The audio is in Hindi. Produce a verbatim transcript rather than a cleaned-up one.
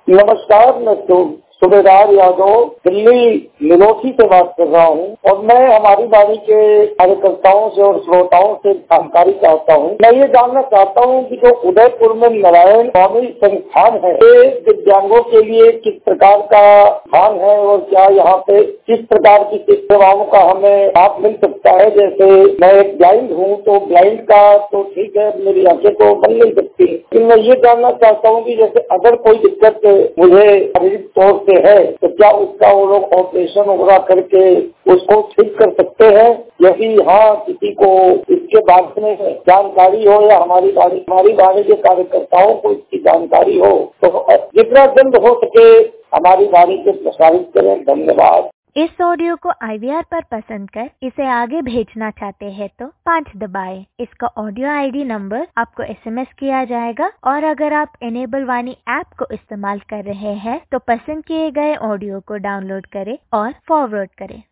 नमस्कार, मैं सु- सूबेदार यादव दिल्ली निरोठी से बात कर रहा हूँ और मैं हमारी बाड़ी के कार्यकर्ताओं से और श्रोताओं से जानकारी चाहता हूँ। मैं ये जानना चाहता हूँ कि जो उदयपुर में नारायण स्वामी संस्थान है, ये दिव्यांगों के लिए किस प्रकार का स्थान है और क्या यहाँ पे किस प्रकार की सेवाओं का हमें लाभ मिल सकता है। जैसे मैं एक ब्लाइंड हूँ, तो ब्लाइंड का तो ठीक है, मेरी आंखें तो बन नहीं सकती, लेकिन मैं ये जानना चाहता हूँ कि जैसे अगर कोई दिक्कत मुझे शारीरिक तौर से है तो क्या उसका वो लोग ऑपरेशन वगैरह करके उसको ठीक कर सकते हैं। यदि हाँ, किसी को इसके बारे में जानकारी हो या हमारी बाड़ी हमारी बाड़ी के कार्यकर्ताओं को इसकी जानकारी हो तो जितना जल्द हो सके हमारी बाड़ी को प्रसारित करें। धन्यवाद। इस ऑडियो को आई वी आर पर पसंद कर इसे आगे भेजना चाहते हैं तो पाँच दबाएं। इसका ऑडियो आई डी नंबर आपको एस एम एस किया जाएगा और अगर आप इनेबल वाणी ऐप को इस्तेमाल कर रहे हैं तो पसंद किए गए ऑडियो को डाउनलोड करें और फॉरवर्ड करें।